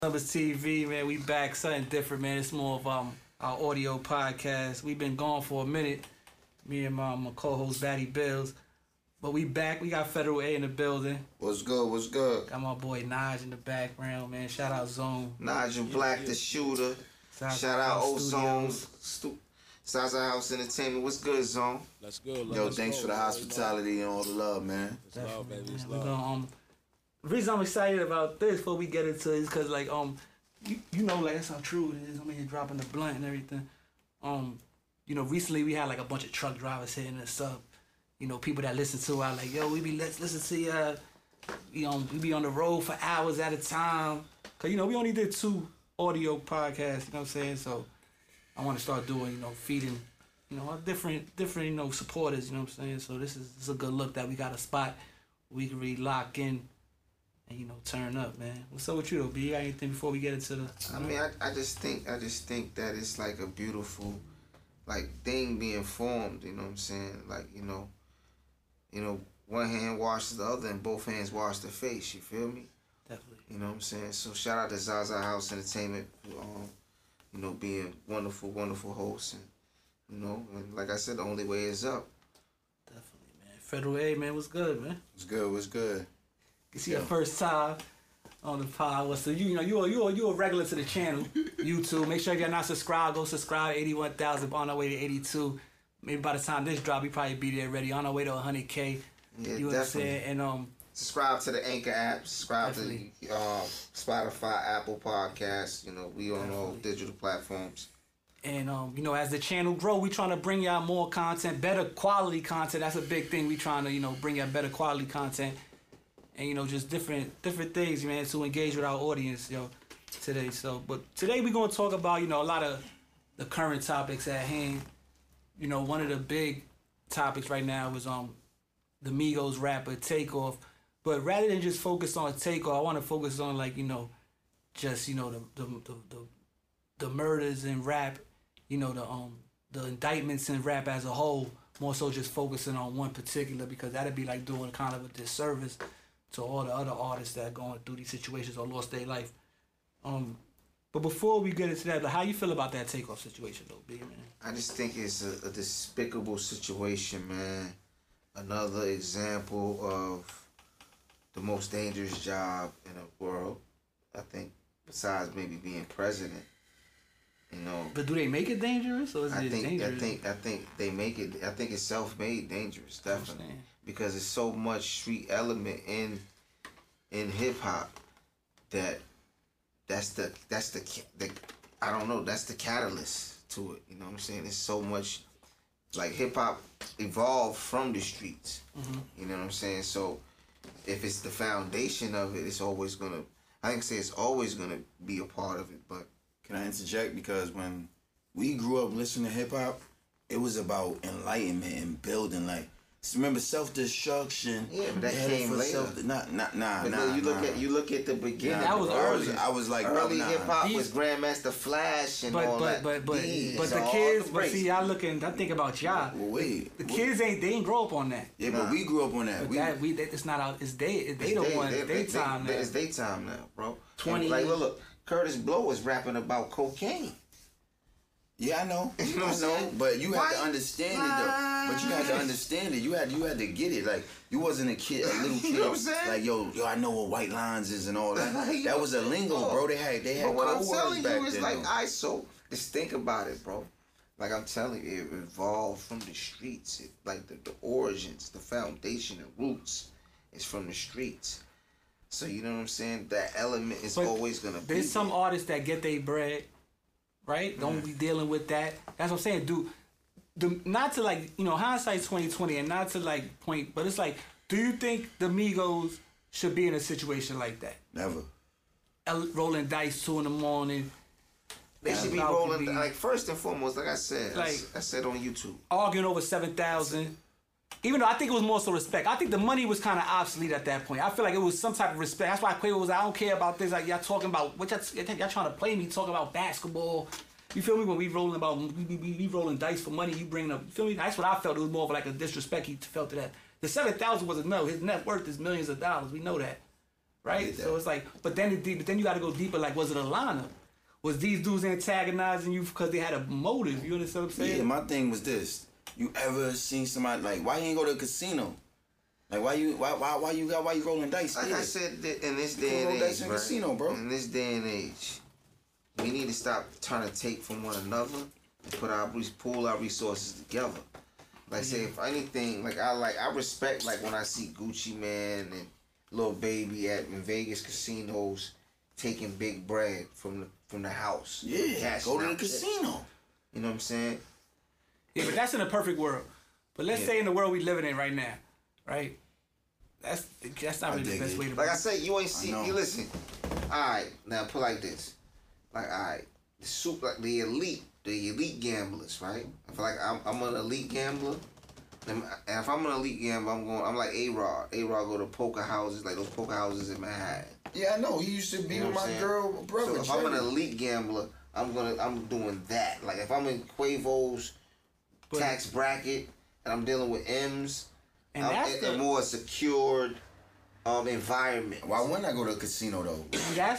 Numbers TV, man. We back, something different, man. It's more of our audio podcast. We've been gone for a minute. Me and my co-host Batty Bills, but we back. We got Federal A in the building. What's good? What's good? Got my boy Naj in the background, man. Shout out Zone. Naj and Black the shooter. Shout out Ozone. Zaza House Entertainment. What's good, Zone? Let's go. Yo, thanks for the hospitality and all the love, man. It's love, baby. It's Man, love. the reason I'm excited about this before we get into it is because you know, like, that's how true it is. I'm here dropping the blunt and everything. Recently we had like a bunch of truck drivers hitting us up. You know, people that listen to our like, yo, let's listen to we be on the road for hours at a time. Cause we only did 2 audio podcasts. You know what I'm saying? So I want to start doing feeding our different supporters. You know what I'm saying? So this is a good look that we got a spot we can really lock in. And turn up, man. What's up with you though, B? You got anything before we get into the? I mean, I just think that it's like a beautiful, thing being formed. You know what I'm saying? One hand washes the other, and both hands wash the face. You feel me? Definitely. You know what I'm saying? So shout out to Zaza House Entertainment, being wonderful hosts, and like I said, the only way is up. Definitely, man. Federal A, man, what's good, man? What's good? What's good? It's your first time on the pod. So you a regular to the channel, YouTube. Make sure if you're not subscribed, go subscribe. 81,000 on our way to 82. Maybe by the time this drop, we probably be there ready. On our way to 100K. Yeah, you know what I'm saying? And subscribe to the Anchor app. Subscribe definitely. To Spotify, Apple Podcasts. We on all digital platforms. And as the channel grow, we trying to bring y'all more content, better quality content. That's a big thing. We trying to bring y'all better quality content. And just different things, man, to engage with our audience, today. But today we're gonna talk about, a lot of the current topics at hand. One of the big topics right now is the Migos rapper Takeoff. But rather than just focus on Takeoff, I want to focus on just the murders in rap, the indictments in rap as a whole. More so just focusing on one particular, because that'd be like doing kind of a disservice to all the other artists that are going through these situations or lost their life. But before we get into that, how you feel about that Takeoff situation, though, B, man? I just think it's a despicable situation, man. Another example of the most dangerous job in the world, I think, besides maybe being president. But do they make it dangerous, or is it dangerous? I think they make it. I think it's self-made dangerous, definitely, because there's so much street element in hip hop that's the I don't know, that's the catalyst to it. You know what I'm saying? It's so much hip hop evolved from the streets. Mm-hmm. You know what I'm saying? So if it's the foundation of it, it's always gonna be a part of it, but. Can I interject? Because when we grew up listening to hip hop, it was about enlightenment and building. Remember self-destruction? Yeah, but that came later. You look at the beginning. That was early. I was like, early hip hop was Grandmaster Flash and all that. But the kids. But see, I think about y'all. Well, wait, the kids they ain't grow up on that. Yeah, but we grew up on that. But it's not out. It's daytime now. It's daytime now, bro. 20. Look. Curtis Blow was rapping about cocaine. Yeah, I know. I know. But you had to understand it though. But you had to understand it. You had to get it. You wasn't a kid, a little kid. You know what I'm saying? Yo, I know what white lines is and all that. That was a lingo, bro. They had but what I'm code telling words you back is then, just think about it, bro. I'm telling you, it evolved from the streets. The origins, the foundation, the roots is from the streets. So you know what I'm saying? That element is always gonna be. There's some artists that get their bread, right? Don't be dealing with that. That's what I'm saying. Not to hindsight 2020, and not to point, but it's do you think the Migos should be in a situation like that? Never. Rolling dice 2 a.m. They should be rolling first and foremost, like I said, I said on YouTube, arguing over 7,000. Even though I think it was more so respect. I think the money was kind of obsolete at that point. I feel like it was some type of respect. That's why Quavo was I don't care about this. Y'all talking about, what y'all trying to play me, talking about basketball. You feel me? When we rolling dice for money, you bring up, you feel me? That's what I felt. It was more of a disrespect he felt to that. The 7,000 was enough. His net worth is millions of dollars. We know that. right? So it's like, but then you got to go deeper. Like, was it a lineup? Was these dudes antagonizing you because they had a motive? You understand what I'm saying? Yeah, my thing was this. You ever seen somebody like, why you ain't go to a casino? Like, why you rolling dice? Like I said, in this day and age, right? Casino, bro. In this day and age, we need to stop trying to take from one another and pool our resources together. Like, say, if anything, I respect, like, when I see Gucci Mane and Lil Baby in Vegas casinos taking big bread from the house. Yeah, go to the casino. You know what I'm saying? Yeah, but that's in a perfect world. But let's say in the world we living in right now, right? That's not really the best way to. Like I said, you ain't see. You listen. All right, now put like this. Like, all right, the elite gamblers, right? I feel like I'm an elite gambler. And if I'm an elite gambler, I'm like A-Rod. A-Rod go to poker houses, like those poker houses in Manhattan. Yeah, I know. He used to be with my girl brother. So if I'm an elite gambler, I'm doing that. Like, if I'm in Quavo's tax bracket and I'm dealing with M's, and I'm in a more secured environment. Why wouldn't I go to a casino though?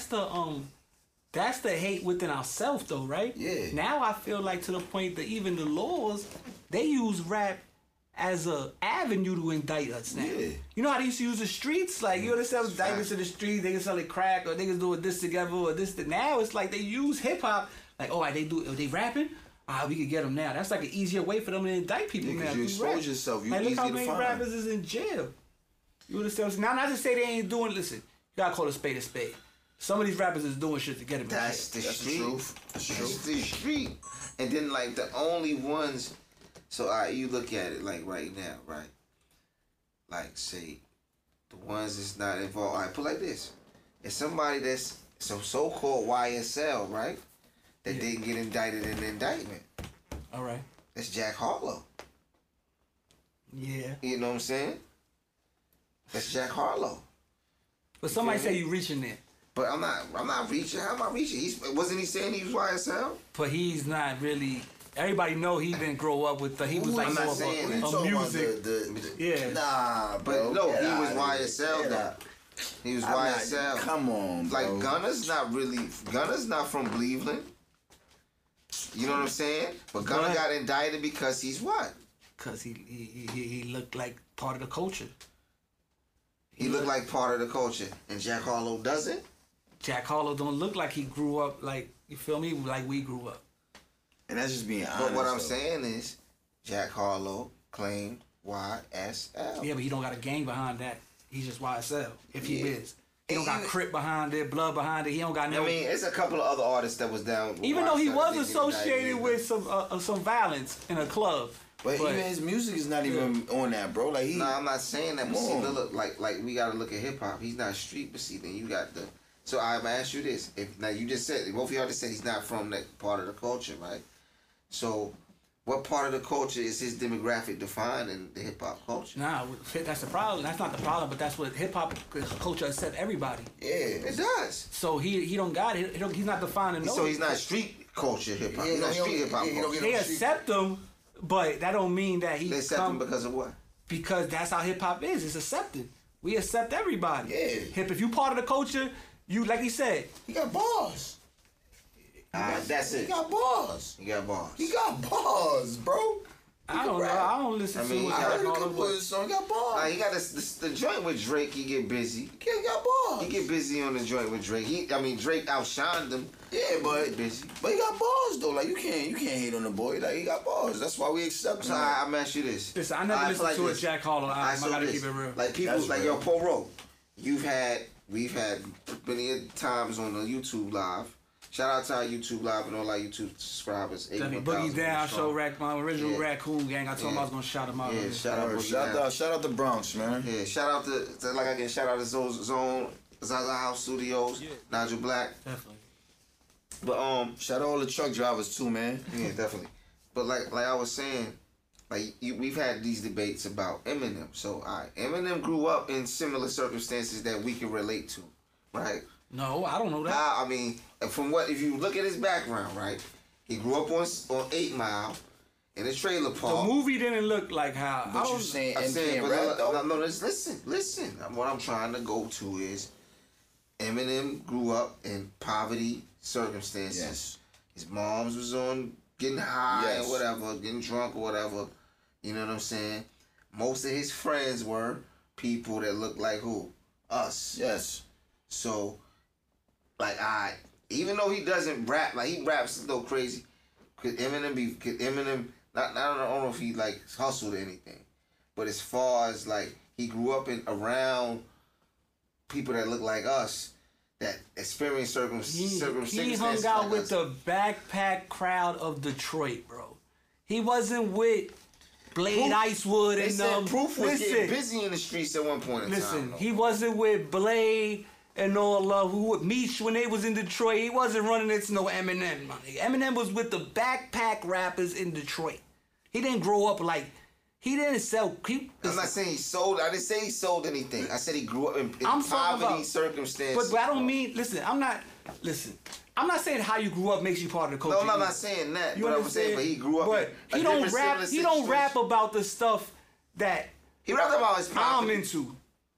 That's the hate within ourselves though, right? Yeah. Now I feel like to the point that even the laws, they use rap as a avenue to indict us now. Yeah. You know how they used to use the streets? Like, you know, they sell indictments in the streets, they can sell it crack, or niggas doing this together, or this. Now it's like they use hip hop, like, oh, they rapping? We could get them now. That's like an easier way for them to indict people now. Because you expose yourself, you like, easy look how to many find. rappers is in jail. You understand? Now, not to say they ain't doing, listen, you gotta call a spade a spade. Some of these rappers is doing shit to get them in jail. That's the street. That's the street. And then, like, the only ones. So, you look at it, like, right now, right? Like, say, the ones that's not involved. All right, put it like this. If somebody that's so-called YSL, right? That didn't get indicted in the indictment. All right. That's Jack Harlow. Yeah. You know what I'm saying? That's Jack Harlow. But somebody say you reaching there. But I'm not reaching. How am I reaching? Wasn't he saying he was YSL? But he's not really. Everybody know he didn't grow up with. He was like I'm not more saying of a music. Yeah. Nah, But bro. no, he was YSL though. He was YSL. Come on, bro. Like, Gunna's not from Cleveland. You know what I'm saying? But Gunna got indicted because he's what? Because he looked like part of the culture. He looked like part of the culture, and Jack Harlow doesn't. Jack Harlow don't look like he grew up like, you feel me, like we grew up. And that's just being honest. But what I'm saying is, Jack Harlow claimed YSL. Yeah, but he don't got a gang behind that. He's just YSL. If he is. He don't got Crip behind it, Blood behind it. He don't got no. I mean, it's a couple of other artists that was down. With even though he YSL was that associated with some violence in a club. But even his music is not even on that, bro. Like Nah, I'm not saying that. But see, look, like we gotta look at hip hop. He's not street, but see, then you got the. So I'm gonna ask you this: if now you just said both of y'all just said he's not from that part of the culture, right? So, what part of the culture is his demographic defined in the hip hop culture? Nah, that's the problem. That's not the problem, but that's what hip hop culture accept everybody. Yeah, it does. So he don't got it. He's not defining no. So he's not street culture hip hop. He's not street hip hop culture. They accept him, but that don't mean that he. They accept him because of what? Because that's how hip hop is. It's accepted. We accept everybody. Yeah. If you part of the culture, you like he said. He got bars. That's it. He got bars. He got bars. He got bars, bro. I don't know. I don't listen to. I heard a couple of his songs. He got bars. He got the joint with Drake. He get busy. He got bars. He get busy on the joint with Drake. Drake outshined him. Yeah, but he busy. But he got bars though. Like you can't hate on the boy. Like he got bars. That's why we accept him. So I'm ask you this. Listen, I never listened to a Jack Harlow. I gotta keep it real. Like people, That's like real. yo, Poro. We've had many times on the YouTube live. Shout out to our YouTube live and all our YouTube subscribers. Boogie Down Show, my original Raccoon Gang. I told him I was gonna shout him out. Yeah, shout out to Bronx, man. Yeah, shout out to Zone Zaza House Studios, Nigel Black. Definitely. But shout out all the truck drivers too, man. Yeah, definitely. But like I was saying, we've had these debates about Eminem. So Eminem grew up in similar circumstances that we can relate to, right? No, I don't know that. I mean, if you look at his background, right? He grew up on 8 Mile in a trailer park. The movie didn't look like how. But you saying I'm saying, rap though? no, listen. What I'm trying to go to is Eminem grew up in poverty circumstances. Yes. His moms was on getting high Yes. or whatever, getting drunk or whatever. You know what I'm saying? Most of his friends were people that looked like who? Us. Yes. So, like, even though he doesn't rap, like, he raps a little crazy. Could Eminem, I don't know if he, like, hustled or anything. But as far as, like, he grew up around people that look like us, that experience circumstances. He hung out like with us. the backpack crowd of Detroit, bro. He wasn't with Blade Icewood They and said Proof was getting listen, busy in the streets at one point in time. listen. though. He wasn't with Blade and all who with Meech when they was in Detroit. He wasn't running into no Eminem money. Eminem was with the backpack rappers in Detroit. He didn't grow up like. He didn't sell. I'm not saying he sold. I didn't say he sold anything. I said he grew up in I'm talking poverty about- circumstances. But I don't mean. Listen, I'm not saying how you grew up makes you part of the culture. No, I'm not saying that. You But I'm understand? saying, but he grew up. But in he a don't different rap. similar He don't rap situation. about the stuff that He rapped about his I'm poverty. into. You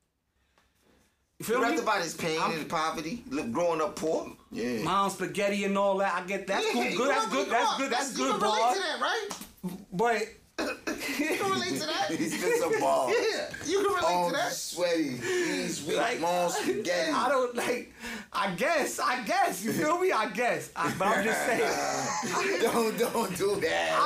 He feel rapped me? about his pain and poverty, growing up poor. Yeah. Mom spaghetti and all that. I get that's cool. he Good. That's grew good. up- That's good. That's You good, can relate boy. to that, right? But You can relate to that. He's just a ball. Yeah, you can relate Oh, to that. sweaty. He's weak. like, Mom spaghetti. I don't like. I guess. You feel me? I guess. But I'm just saying. Don't do that.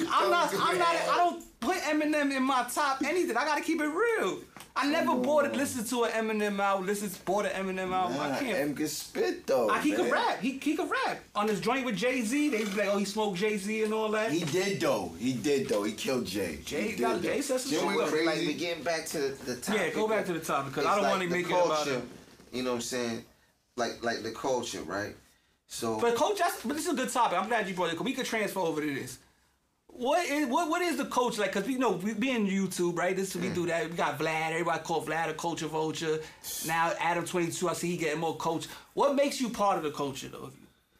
I don't put Eminem in my top anything. I gotta keep it real. I never listened to an Eminem album. Bought an Eminem album. I can't. M can spit though. He could man. rap. He could rap. On his joint with Jay-Z, they be like, oh, he smoked Jay-Z and all that. He did though. He killed Jay. Jay He did, though. said some Jay shit. went Well, crazy. Like, we getting back to the topic. Yeah, go back to the topic because I It's don't like want to the make it about culture, it. You know what I'm saying? Like the culture, right? So But coach, but this is a good topic. I'm glad you brought it. 'Cause we could transfer over to this. What is the coach like? Because we be in YouTube, right? We do that. We got Vlad. Everybody call Vlad a culture vulture. Now Adam 22. I see he getting more coach. What makes you part of the culture though?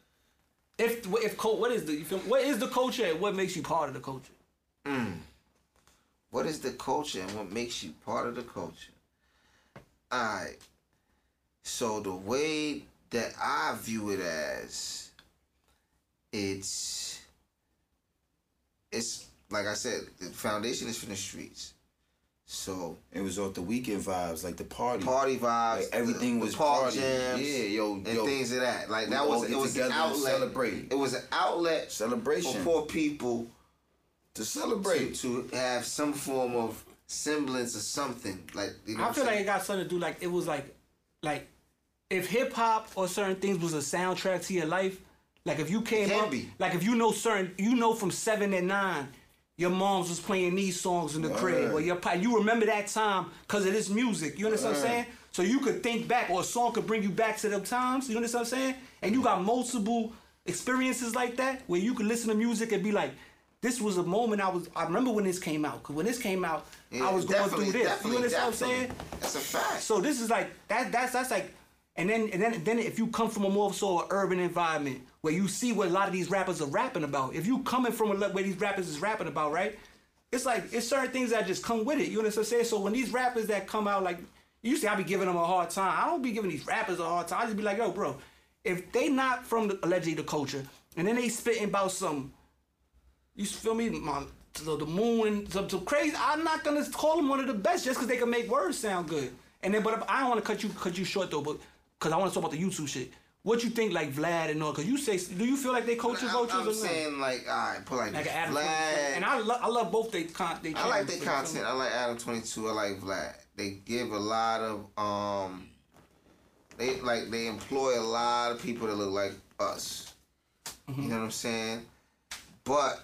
What is the culture and what makes you part of the culture? what is the culture and what makes you part of the culture? Alright. So the way that I view it as, it's like I said, the foundation is from the streets. So It was off the weekend vibes, like the party. party vibes, Like, everything the was park party. jams, Yeah, yo, and yo. things of that. Like We that all was get it was an together and outlet. celebrate. It was an outlet Celebration. for poor people To celebrate. to have some form of semblance of something. Like you know, I feel like it got something to do it was like if hip hop or certain things was a soundtrack to your life. Like if you came Can up, be. like if you know from 7 and 9, your moms was playing these songs in the crib, or you remember that time because of this music. You understand what I'm saying? So you could think back, or a song could bring you back to them times. You understand what I'm saying? And you got multiple experiences like that where you could listen to music and be like, this was a moment I remember when this came out. Because when this came out, Yeah, I was going definitely, through this. You definitely, understand what I'm saying? definitely. That's a fact. So this is like that's like, and then if you come from a more so urban environment where you see what a lot of these rappers are rapping about, if you coming from where these rappers is rapping about, right? It's like it's certain things that just come with it. You understand what I'm saying? So when these rappers that come out, like you see, I be giving them a hard time. I don't be giving these rappers a hard time. I just be like, yo, bro, if they not from allegedly the culture, and then they spitting about some, you feel me, the moon and some crazy. I'm not gonna call them one of the best just because they can make words sound good. And then, but I don't want to cut you short though, but because I want to talk about the YouTube shit. What you think, like Vlad and all? Because you say, do you feel like they culture vultures or I'm not? saying like, all right, put like Like this. an Adam Vlad. and I love both they content. I like their content. I like Adam 22. I like Vlad. They give a lot of they employ a lot of people that look like us. You know what I'm saying? But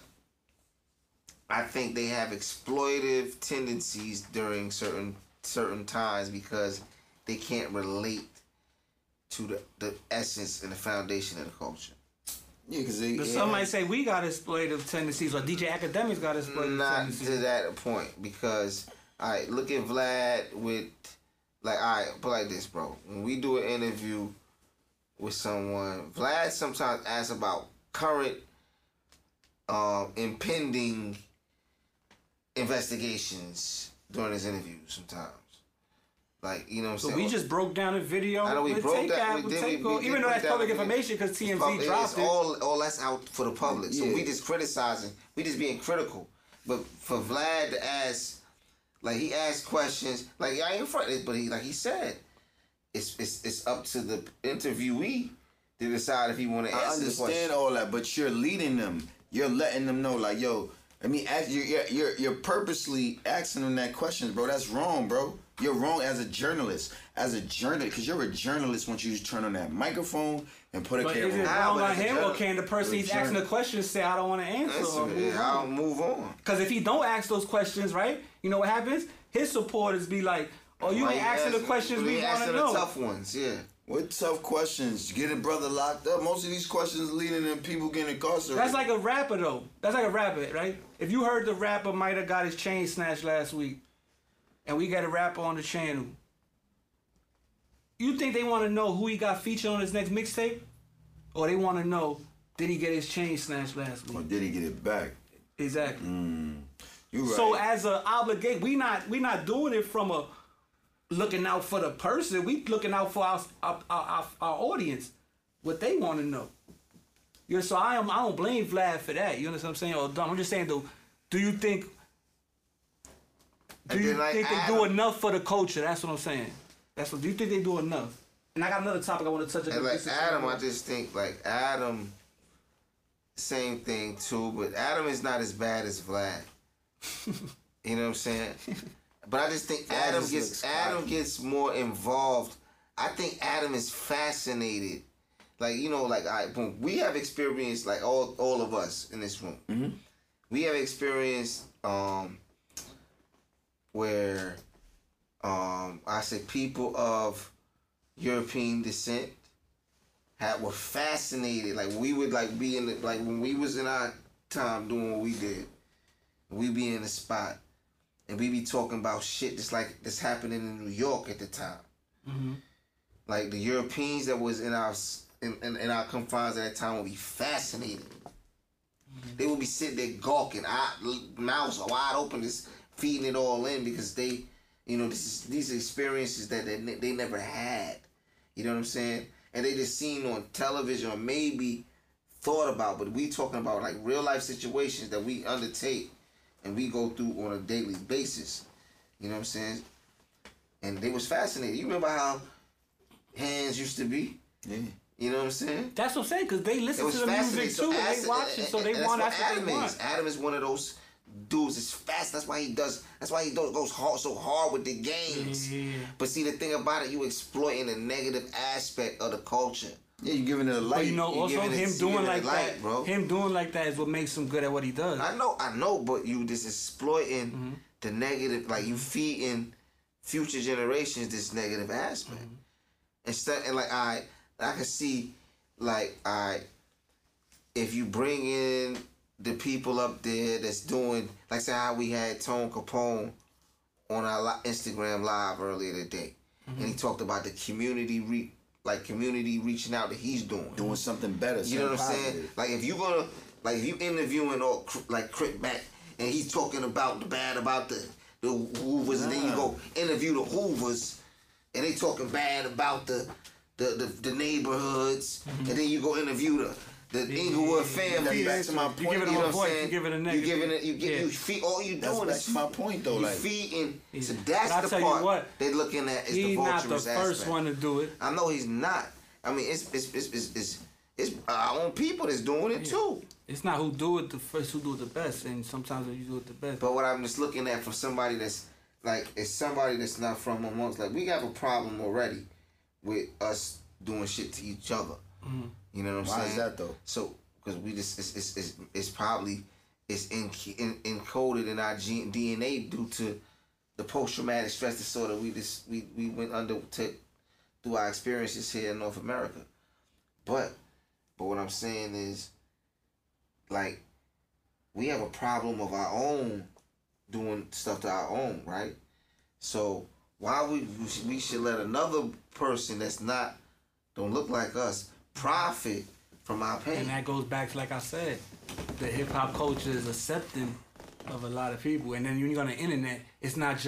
I think they have exploitive tendencies during certain times because they can't relate to the essence and the foundation of the culture. Yeah, because Some might say we got exploitive tendencies, or DJ Academics got exploitive Not tendencies. to that point, because alright, look at Vlad with like alright, put like this, bro. When we do an interview with someone, Vlad sometimes asks about current impending investigations during his interviews sometimes. Like, you know what I'm So saying? we just broke down a video. I know we with broke Takeout, that. with We Takeover, did even though break that's down public the video. information because TMZ It's dropped it. all that's out for the public. So Yeah. we just criticizing. We just being critical. But for Vlad to ask, like he asked questions, like I ain't front, but he said, it's up to the interviewee to decide if he want to I answer the question. understand all that, but you're leading them. You're letting them know, like, yo. I mean, you're purposely asking them that question, bro. That's wrong, bro. You're wrong as a journalist. Because you're a journalist once you turn on that microphone and put a But camera. is it Nah, wrong but on it's a him, or journal- can the person he's asking the question say, I don't want to answer? I'll move on. Because if he don't ask those questions, right, you know what happens? His supporters be like, oh, you Why ain't you asking the questions we want asking to the know. tough ones, yeah. What tough questions? Get a brother locked up. Most of these questions leading to people getting incarcerated. That's like a rapper, though. That's like a rapper, right? If you heard the rapper might have got his chain snatched last week, and we got a rapper on the channel, you think they want to know who he got featured on his next mixtape? Or they want to know, did he get his chain snatched last Or week? did he get it back? Exactly. You right. So as a obligate, we not doing it from a looking out for the person. We looking out for our audience, what they want to know. You know, so I don't blame Vlad for that. You understand what I'm saying? Or dumb. I'm just saying though, do you think And then, like, they Adam- do enough for the culture? That's what I'm saying. Do you think they do enough? And I got another topic I want to touch on. And like Adam, I just think like Adam, same thing too. But Adam is not as bad as Vlad. You know what I'm saying? But I just think Adam gets more involved. I think Adam is fascinated. Like, you know, like we have experienced, like all of us in this room. Mm-hmm. We have experienced where I say people of European descent were fascinated. Like we would like be in the, like when we was in our time doing what we did, we be in the spot and we be talking about shit that's happening in New York at the time. Mm-hmm. Like the Europeans that was in our confines at that time would be fascinated. Mm-hmm. They would be sitting there gawking, mouths wide open, just feeding it all in because they, you know, these experiences that they never had. You know what I'm saying? And they just seen on television or maybe thought about, but we talking about like real life situations that we undertake and we go through on a daily basis. You know what I'm saying? And they was fascinated. You remember how Hands used to be? Yeah. You know what I'm saying? That's what I'm saying, because they listen It was to the music fascinating. too, and they watch it, so they want. That's what they want. Adam is one of those dudes that's fast. That's why he goes hard, so hard with the games. Yeah. But see, the thing about it, you exploiting the negative aspect of the culture. Yeah, you giving it a light. But you know, You also giving it- him you doing giving it like light, that, bro. him doing like that is what makes him good at what he does. I know, but you just exploiting the negative, like you feeding future generations this negative aspect. Instead, and like I can see, like if you bring in the people up there that's doing, like say how we had Tone Capone on our Instagram live earlier today, and he talked about the community reaching out that he's doing something better. you know what I'm something saying? positive. Like if you gonna, like if you interviewing or like Crit Back and he's talking about the bad about the Hoovers, and then you go interview the Hoovers and they talking bad about the neighborhoods, and then you go interview the Inglewood family. That's back to my point. You give it You know a what I'm voice, saying? you give it a You negative. giving it, you feed all you That's doing back is to my point though. you Like feeding. So But that's I'll the tell you part what, they're looking at is the he's not the vulturous first aspect. one to do it. I know he's not. I mean, it's our own people that's doing it too. It's not who do it the first, who do it the best, and sometimes you do it the best. But what I'm just looking at from somebody that's like, it's somebody that's not from amongst, like, we have a problem already with us doing shit to each other. You know what I'm saying? why is that though? So, because we just, it's probably, it's encoded in our DNA due to the post-traumatic stress disorder we went under through our experiences here in North America. But what I'm saying is, like, we have a problem of our own doing stuff to our own, right? So why we should let another person that's don't look like us profit from our pain? And that goes back to, like I said, the hip hop culture is accepting of a lot of people. And then when you're on the internet, it's not just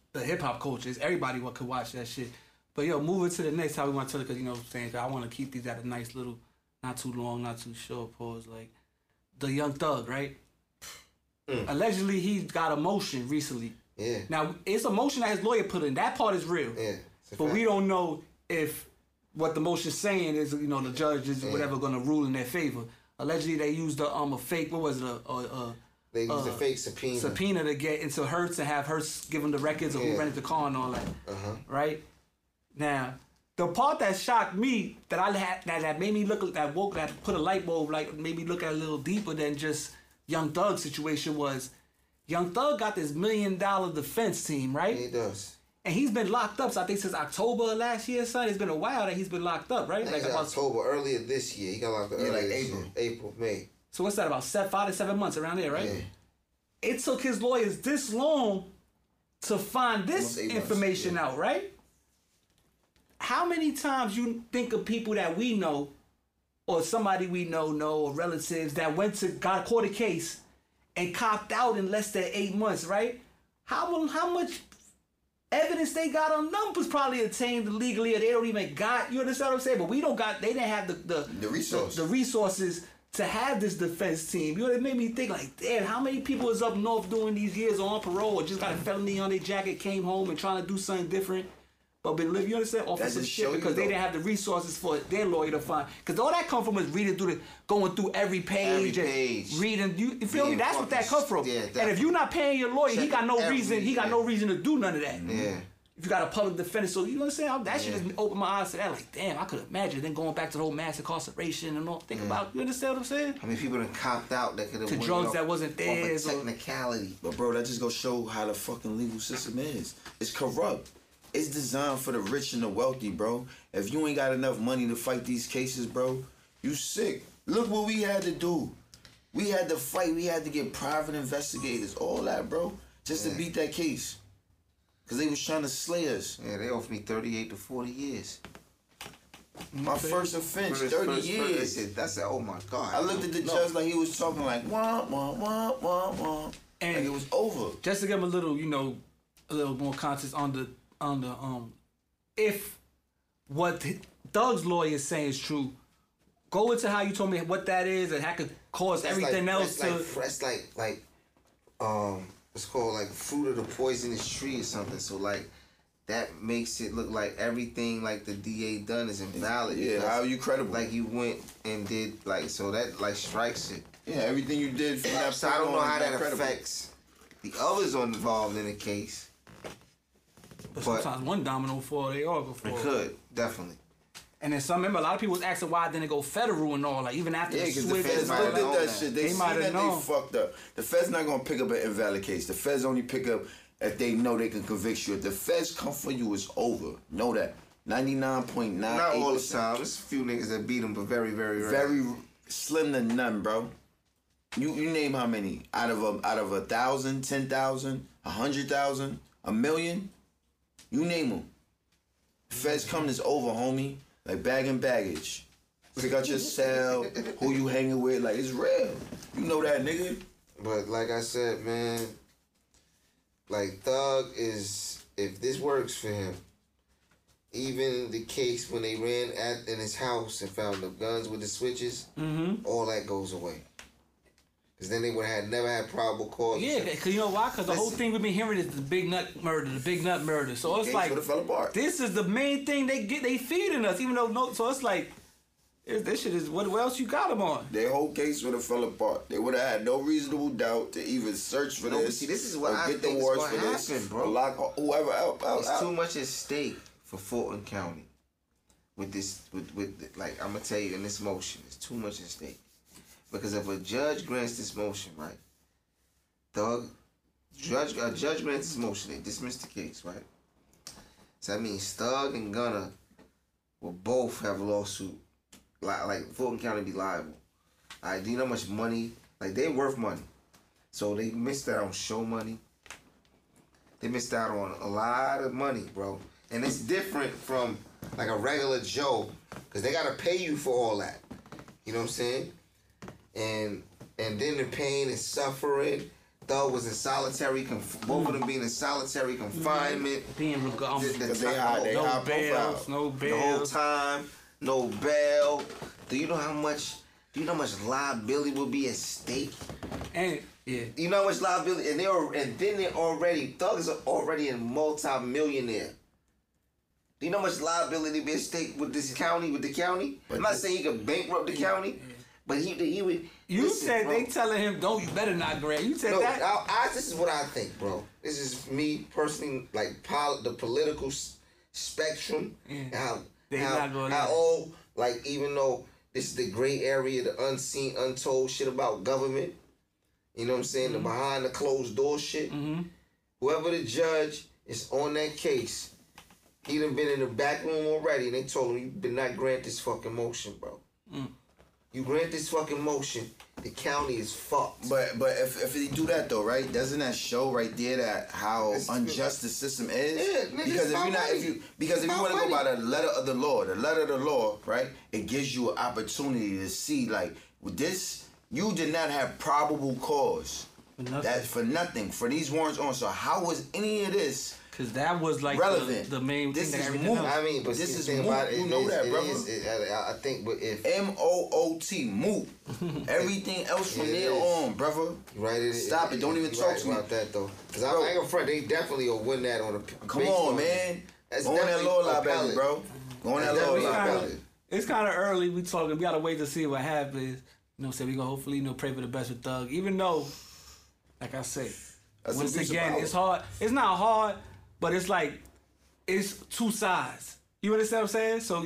the hip hop culture. It's everybody what could watch that shit. But yo, moving to the next, how we want to tell it, because you know what I'm saying, 'cause I want to keep these at a nice little, not too long, not too short pause. Like the Young Thug, right? Allegedly, he got a motion recently. Yeah. Now it's a motion that his lawyer put in. That part is real. Yeah. But we don't know if what the motion's saying is, you know, the judge is whatever going to rule in their favor. Allegedly, they used a fake, what was it, They used a fake subpoena. Subpoena to get into Hertz and have Hertz give them the records of who rented the car and all that. Right? Now, the part that shocked me, that I had, that made me look, that put a light bulb, like made me look at a little deeper than just Young Thug's situation was, Young Thug got this $1 million defense team, right? He does. And he's been locked up, so I think since October of last year, son. It's been a while that he's been locked up, right? Like October, earlier this year. He got locked up earlier like this April. year. April, May. So what's that, about 5 to 7 months around there, right? Yeah. It took his lawyers this long to find this Almost 8 months, information out, right? How many times you think of people that we know, or somebody we know, or relatives that got caught a case and copped out in less than 8 months, right? How much evidence they got on them was probably obtained legally, or they don't even got, you understand what I'm saying? But they didn't have the resources to have this defense team. You know, it made me think like, damn, how many people is up north doing these years on parole or just got a felony on their jacket, came home and trying to do something different, but been living, you understand, off of some shit because they didn't have the resources for their lawyer to find. Because all that come from is going through every page. And reading. You feel me? That's what that come from. Yeah, and if you're not paying your lawyer, he got no reason. He got no reason to do none of that. Yeah. If you got a public defender, so you know what I'm saying? That shit just opened my eyes to that. Like, damn, I could imagine then going back to the whole mass incarceration and all. Think about, you understand what I'm saying? How many people done copped out that could have To drugs that wasn't theirs. Technicality. But bro, that just goes show how the fucking legal system is. It's corrupt. It's designed for the rich and the wealthy, bro. If you ain't got enough money to fight these cases, bro, you sick. Look what we had to do. We had to fight. We had to get private investigators, all that, bro, just to beat that case. Because they was trying to slay us. Yeah, they offered me 38 to 40 years. My first offense, 30 years. That's oh my God. I looked at the judge like he was talking like, wah, wah, wah, wah, wah. And like it was over. Just to give him a little, a little more context on the if what Doug's lawyer is saying is true, go into how you told me what that is and how could cause everything else to. It's like it's called like fruit of the poisonous tree or something. So like that makes it look like everything like the DA done is invalid. Yeah, how are you credible? Like you went and did like, so that like strikes it. Yeah, everything you did from that. So I don't know how that affects the others involved in the case. But sometimes one domino fall, they all go fall. It could, definitely. And then remember, a lot of people was asking why didn't it go federal and all, like even after the because switch. the feds might have did known that that. shit. They seen might have that known. they fucked up. The feds not gonna pick up an invalid case. The feds only pick up if they know they can convict you. If the feds come for you, it's over. Know that. 99.98%. Not all the time. There's a few niggas that beat them, but very, very rare. Very slim to none, bro. You name how many out of 1,000, 10,000, 100,000, 1,000,000. You name them. Feds come, it's over, homie. Like bagging baggage. Pick out your cell, who you hanging with. Like, it's real. You know that, nigga. But like I said, man, like Thug is, if this works for him, even the case when they ran in his house and found the guns with the switches, all that goes away. Because then they would have never had probable cause. Yeah, because you know why? Because the whole thing we've been hearing is the Big Nut murder. So it's like, fell apart. This is the main thing they feeding us, even though, so it's like, this shit is, what else you got them on? Their whole case would have fell apart. They would have had no reasonable doubt to even search for this. See, this is what or I get think the is warrants going for to this, happen, bro. or lock whoever out. It's too much at stake for Fulton County with this, with like, I'm going to tell you, in this motion, it's too much at stake. Because if a judge grants this motion, right, a judge grants this motion, they dismiss the case, right? So that means Thug and Gunna will both have a lawsuit. Like Fulton County be liable. Alright, do you know how much money? Like, they worth money. So they missed out on show money. They missed out on a lot of money, bro. And it's different from like a regular Joe, because they gotta pay you for all that. You know what I'm saying? And then the pain and suffering, Thug was in solitary, both of them being in solitary confinement. Being The Because they time- high no profile. bails, no the whole bails. time, no bail. Do you know how much liability will be at stake? And yeah, You know how much liability, and Thug is already a multi-millionaire. Do you know how much liability be at stake with the county? I'm not saying he could bankrupt the county, but he would. you listen, said bro. they telling him, "Don't you better not grant." You said No, that. this is what I think, bro. This is me personally, like the political spectrum. Yeah. Even though this is the gray area, the unseen, untold shit about government. You know what I'm saying? The behind the closed door shit. Whoever the judge is on that case, he done been in the back room already, and they told him, you did not grant this fucking motion, bro. You grant this fucking motion, the county is fucked. But if they do that though, right? Doesn't that show right there that how unjust the system is? Yeah, nigga, because it's about money. if you It's want to about go by the letter of the law, right? It gives you an opportunity to see like with this, you did not have probable cause. For nothing. For these warrants on. So how was any of this? Because that was like relevant? the main This thing. is that everything moot. else. I mean, but This the is thing moot. about it, You know that, brother. I think, but if MOOT, moot. Everything else from there on, brother. right, Stop it. Don't even you're talk right to me. about that though. Because I Bro. ain't gonna front. They definitely will win that on a. Come based on, man. That's Go on that definitely low a liability, pellet. bro. Go on that That's low definitely a liability. pellet. It's kind of early. We talking. We gotta wait to see what happens. You know, what I'm saying we gonna hopefully pray for the best with Thug. Even though, like I say, That's once abuse of again, power. it's hard. It's not hard, but it's like it's two sides. You understand what I'm saying? So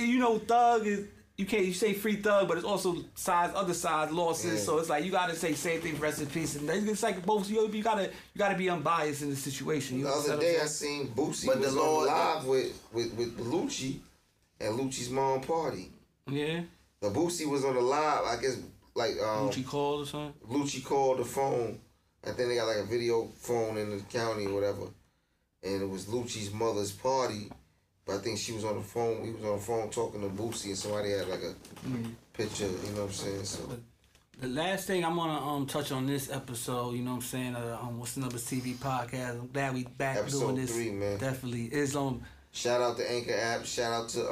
Thug is you say free Thug, but it's also other sides losses. Yeah. So it's like you gotta say same thing, rest in peace, and it's like both. You gotta be unbiased in the situation. You The understand other what day I'm I saying? seen Boosie But the was Lord- on live with Lucci at Lucci's mom party. Yeah, The Boosie was on the live. I guess like Gucci called or something. Lucci called the phone. I think they got like a video phone in the county or whatever. And it was Lucci's mother's party. But I think she was on the phone. He was on the phone talking to Boosie and somebody had like a picture, you know what I'm saying? So The last thing I'm gonna touch on this episode, you know what I'm saying, What's the Numbers TV podcast. I'm glad we back Episode doing this. 3, man. Definitely is shout out to Anchor app, shout out to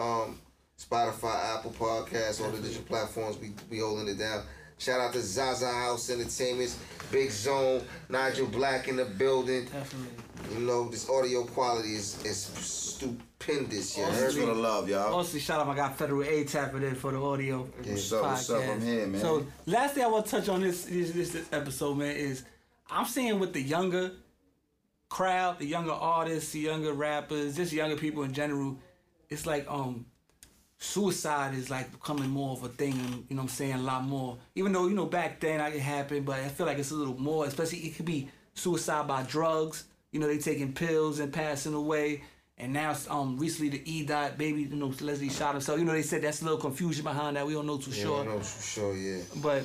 Spotify, Apple Podcasts, all the digital platforms we holding it down. Shout out to Zaza House Entertainment, Big Zone, Nigel Black in the building. definitely. You know, this audio quality is stupendous. You Awesome. heard Thanks for the me? love, y'all. Also, shout out, I got Federal A tapping in for the audio. What's up? What's up? podcast. I'm here, man. So, last thing I want to touch on this episode, man, is I'm seeing with the younger crowd, the younger artists, the younger rappers, just younger people in general, it's like suicide is like becoming more of a thing, and you know what I'm saying, a lot more. Even though back then it happened, but I feel like it's a little more. Especially it could be suicide by drugs. They taking pills and passing away. And now recently the E-Dot baby, Leslie shot himself. They said that's a little confusion behind that. We don't know too Yeah, sure. I know for sure, yeah. But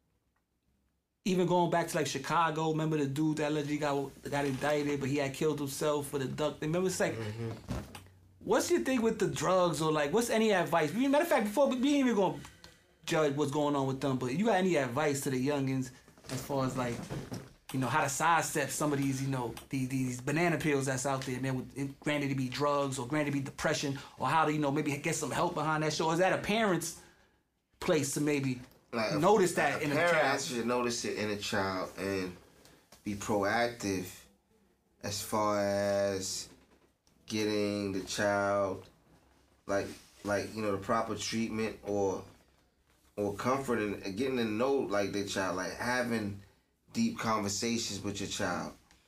even going back to like Chicago, remember the dude that allegedly got indicted, but he had killed himself for the duck thing. Remember, it's like, what's your thing with the drugs, or like, what's any advice? Matter of fact, before we ain't even gonna judge what's going on with them, but you got any advice to the youngins as far as like, how to sidestep some of these, these banana pills that's out there, man, with granted to be drugs or granted to be depression, or how to, maybe get some help behind that show? Is that a parent's place to maybe notice that in a child? Parents should notice it in a child and be proactive as far as getting the child like the proper treatment or comfort and getting to know like the child, like having deep conversations with your child.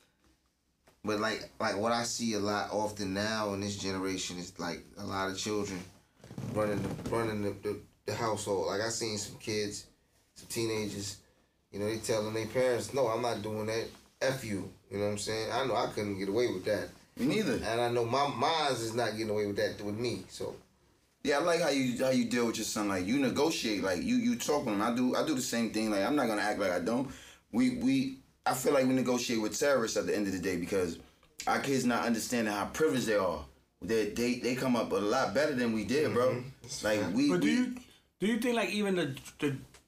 But like what I see a lot often now in this generation is like a lot of children running the household. Like I seen some kids, some teenagers, they telling their parents, "No, I'm not doing that. F you." You know what I'm saying? I know I couldn't get away with that. Me neither. And I know my minds is not getting away with that with me. So Yeah, I like how you deal with your son. Like you negotiate. Like you talk with him. I do the same thing. Like I'm not gonna act like I don't. I feel like we negotiate with terrorists at the end of the day because our kids not understanding how privileged they are. They come up a lot better than we did, bro. Like But do you think like even the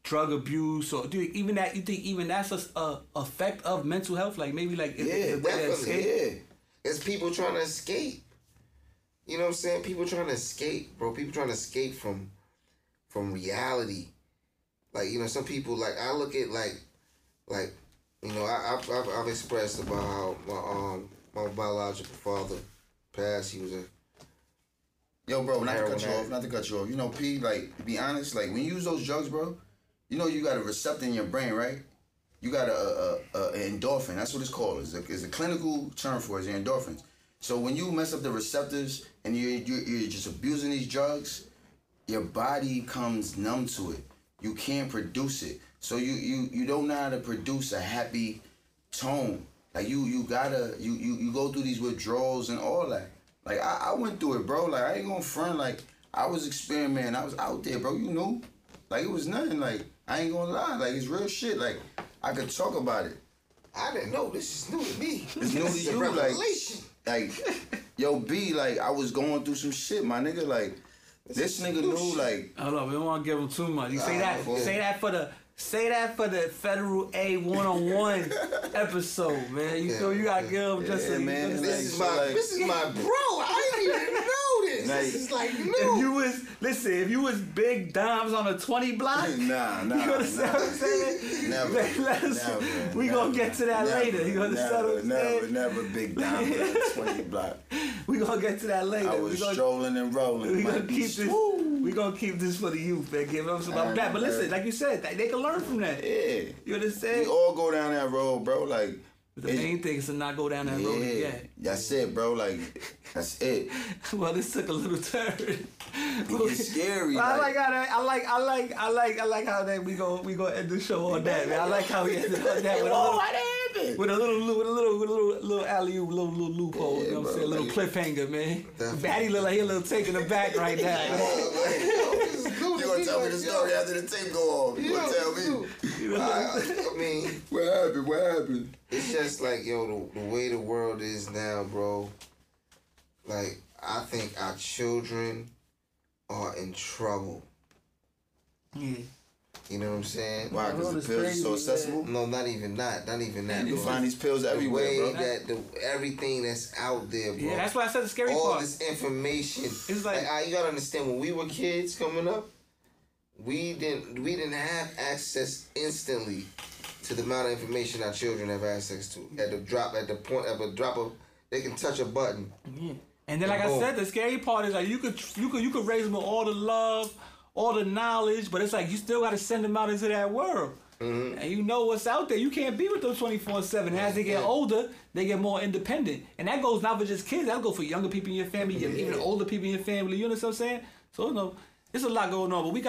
drug abuse or do even that? You think even that's a effect of mental health? Like maybe like Definitely, yeah. It's people trying to escape. You know what I'm saying? People trying to escape, bro. People trying to escape from reality. Like, you know, some people, like, I look at like, you know, I've expressed about how my biological father passed. He was a Yo, bro, not to cut you off. You know, P, like, to be honest, like, when you use those drugs, bro, you know you got a receptor in your brain, right? You got a endorphin. That's what it's called. It's a clinical term for it. It's endorphins. So when you mess up the receptors and you're just abusing these drugs, your body comes numb to it. You can't produce it. So you don't know how to produce a happy tone. Like you gotta go through these withdrawals and all that. Like I went through it, bro. Like I ain't gonna front. Like I was experimenting. I was out there, bro. You knew. Like it was nothing. Like I ain't gonna lie. Like it's real shit. Like I could talk about it. I didn't know. This is new to me. It's new to you. Like yo, B. Like I was going through some shit, my nigga. Like this nigga knew. Like hold on, we don't want to give him too much. You say that for the Federal A 1-on-1 episode, man. You feel you gotta give him just a man. This is my bro. I didn't even know this. This is like new. If you was Big Dimes on a 20 block, nah. You understand what I'm saying? Never. We gonna get to that later. You understand what I'm saying? Never Big Dimes on a 20 block. We gonna get to that later. I was strolling and rolling. We gonna keep this. We gonna keep this for the youth, man. Give them some of that. But listen, like you said, they can learn from that. Yeah. You understand? We all go down that road, bro. Like the main thing is to not go down that road again. That's it, bro. Like that's it. Well, this took a little turn. It's scary. I like how that we go end the show on that, man. I like how we ended on that with a little alley-oop, little loophole. You know what I'm saying? A little cliffhanger, man. Batty look like he a little taken aback right now. You gonna tell me the story after the tape go off? You gonna tell me? I mean, what happened? It's just like, yo, the way the world is now, bro. Like, I think our children are in trouble. Yeah. You know what I'm saying? Why? Because the pills are so accessible? No, not even that. You find these pills everywhere, bro. Everything that's out there, bro. Yeah, that's why I said the scary part. All this information. It's like you gotta understand, when we were kids coming up, we didn't have access instantly to the amount of information our children have access to. At the drop of, they can touch a button. Yeah. And then, like I said, the scary part is like you could raise them with all the love, all the knowledge, but it's like you still got to send them out into that world. Mm-hmm. And you know what's out there. You can't be with them 24/7. As they get older, they get more independent, and that goes not for just kids. That goes for younger people in your family, even older people in your family. You know what I'm saying? So there's a lot going on, but we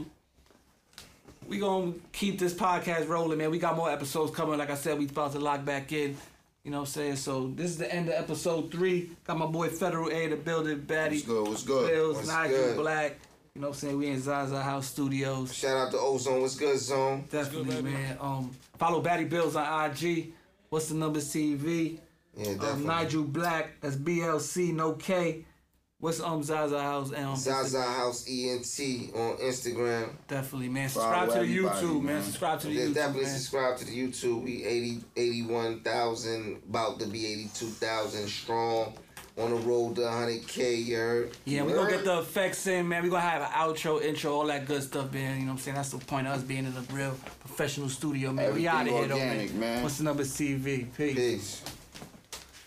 gonna keep this podcast rolling, man. We got more episodes coming. Like I said, we about to lock back in. You know what I'm saying? So this is the end of episode 3. Got my boy Federal A, the building, Batty. What's good? Bills, Nigel Black. You know what I'm saying? We in Zaza House Studios. Shout out to Ozone. What's good, Zone? Definitely, good, man. Follow Batty Bills on IG. What's the numbers TV? Yeah, definitely. Nigel Black. That's BLC, no K. What's Zaza House? Zaza House ENT on Instagram. Definitely, man. Subscribe to the YouTube, man. Subscribe to the YouTube, definitely man. subscribe to the YouTube. We 81,000, about to be 82,000 strong. On the road to 100K, you heard? Yeah, we're gonna get the effects in, man. We're gonna have an outro, intro, all that good stuff, man. You know what I'm saying? That's the point of us being in a real professional studio, man. Everything we out of here, organic, though, man. What's the numbers TV? Peace.